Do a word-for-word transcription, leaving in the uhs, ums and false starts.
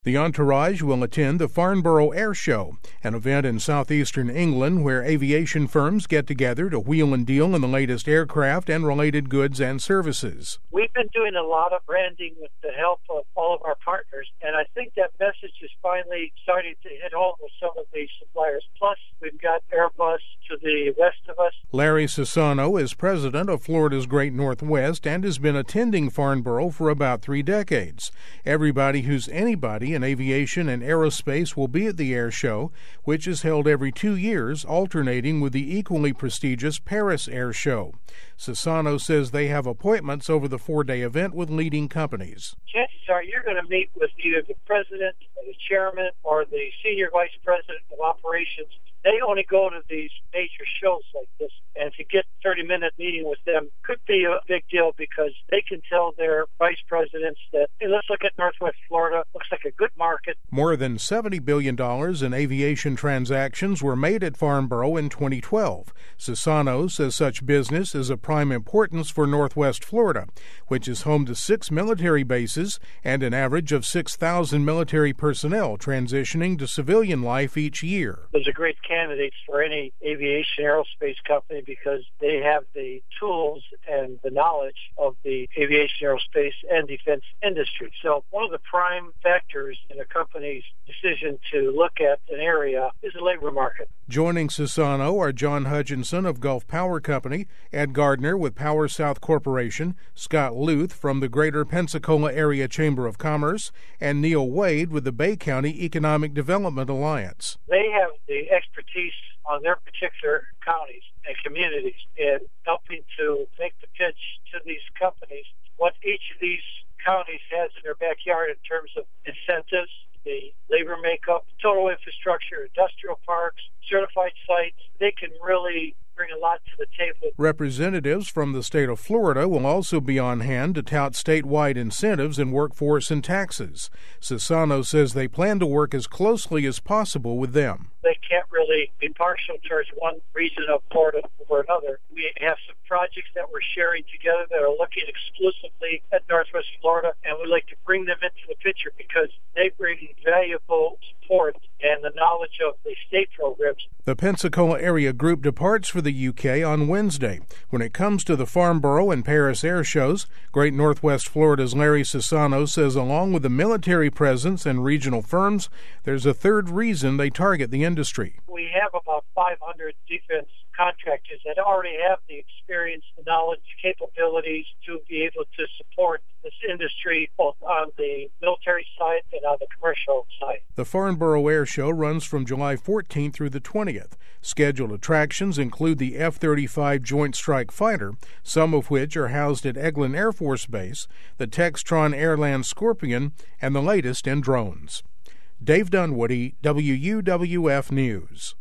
The entourage will attend the Farnborough Air Show, an event in southeastern England where aviation firms get together to wheel and deal in the latest aircraft and related goods and services. We've been doing a lot of branding with the help of all of our partners, and I think that message is finally starting to hit home with some of these suppliers. Plus, we've got Airbus to the west of us. Larry Sassano is president of Florida's Great Northwest and has been attending Farnborough for about three decades. Everybody who's anybody in aviation and aerospace will be at the air show, which is held every two years, alternating with the equally prestigious Paris Air Show. Sassano says they have appointments over the four-day event with leading companies. Chances are you're going to meet with either the president, or the chairman, or the senior vice president of operations. They only go to these major shows like this, and to get a thirty-minute meeting with them could be a big deal because they can tell their vice presidents that, hey, let's look at Northwest Florida. Looks like a good market. More than seventy billion dollars in aviation transactions were made at Farnborough in twenty twelve. Sassano says such business is of prime importance for Northwest Florida, which is home to six military bases and an average of six thousand military personnel transitioning to civilian life each year. Those are great candidates for any aviation aerospace company because they have the tools and the knowledge of the aviation, aerospace, and defense industry. So one of the prime factors in a company's decision to look at an area is the labor market. Joining Sassano are John Hutchinson of Gulf Power Company, Ed Gardner with Power South Corporation, Scott Luth from the Greater Pensacola Area Chamber of Commerce, and Neil Wade with the Bay County Economic Development Alliance. They have the expertise on their particular counties and communities in helping to make the pitch to these companies what each of these counties has in their backyard in terms of incentives, the labor makeup, total infrastructure, industrial parks, certified sites. They can really bring a lot to the table. Representatives from the state of Florida will also be on hand to tout statewide incentives in workforce and taxes. Sassano says they plan to work as closely as possible with them. They can't really be partial towards one region of Florida over another. We have some projects that we're sharing together that are looking exclusively at Northwest Florida, and we'd like to bring them into the picture because they bring valuable support and the knowledge of the state programs. The Pensacola area group departs for the U K on Wednesday. When it comes to the Farnborough and Paris air shows, Great Northwest Florida's Larry Sassano says along with the military presence and regional firms, there's a third reason they target the industry. We have about five hundred defense contractors that already have the experience, the knowledge, capabilities to be able to support this industry both on the military side and on the commercial side. The Farnborough Air Show runs from July fourteenth through the twentieth. Scheduled attractions include the F thirty-five Joint Strike Fighter, some of which are housed at Eglin Air Force Base, the Textron Airland Scorpion, and the latest in drones. Dave Dunwoody, W U W F News.